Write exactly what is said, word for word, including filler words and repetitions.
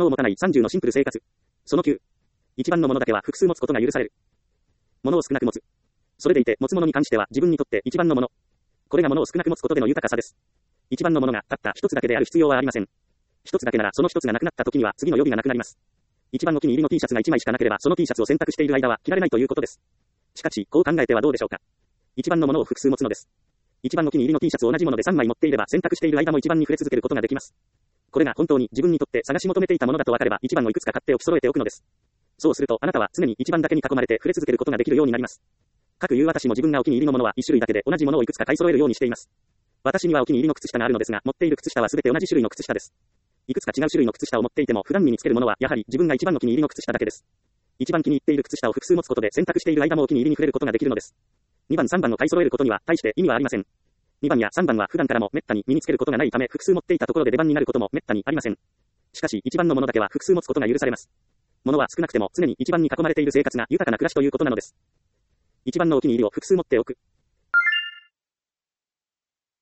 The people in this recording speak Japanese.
物を持たないさんじゅうのシンプル生活。そのきゅう。一番のものだけは複数持つことが許される。物を少なく持つ。それでいて、持つものに関しては自分にとって一番のもの。これが物を少なく持つことでの豊かさです。一番のものがたった一つだけである必要はありません。一つだけならその一つがなくなった時には次の予備がなくなります。一番お気に入りの T シャツが一枚しかなければその T シャツを選択している間は着られないということです。しかし、こう考えてはどうでしょうか。一番のものを複数持つのです。一番お気に入りの T シャツを同じものでさんまい持っていれば選択している間も一番に触れ続けることができます。これが本当に自分にとって探し求めていたものだと分かれば一番をいくつか買っておき揃えておくのです。そうするとあなたは常に一番だけに囲まれて触れ続けることができるようになります。かくいう私も自分がお気に入りのものは一種類だけで同じものをいくつか買い揃えるようにしています。私にはお気に入りの靴下があるのですが、持っている靴下はすべて同じ種類の靴下です。いくつか違う種類の靴下を持っていても普段身につけるものはやはり自分が一番お気に入りの靴下だけです。一番気に入っている靴下を複数持つことで選択している間もお気に入りに触れることができるのです。にばんさんばんを買い揃えることには大して意味はありません。にばんやさんばんは普段からも滅多に身につけることがないため複数持っていたところで出番になることも滅多にありません。しかしいちばんのものだけは複数持つことが許されます。ものは少なくても常にいちばんに囲まれている生活が豊かな暮らしということなのです。いちばんのお気に入りを複数持っておく。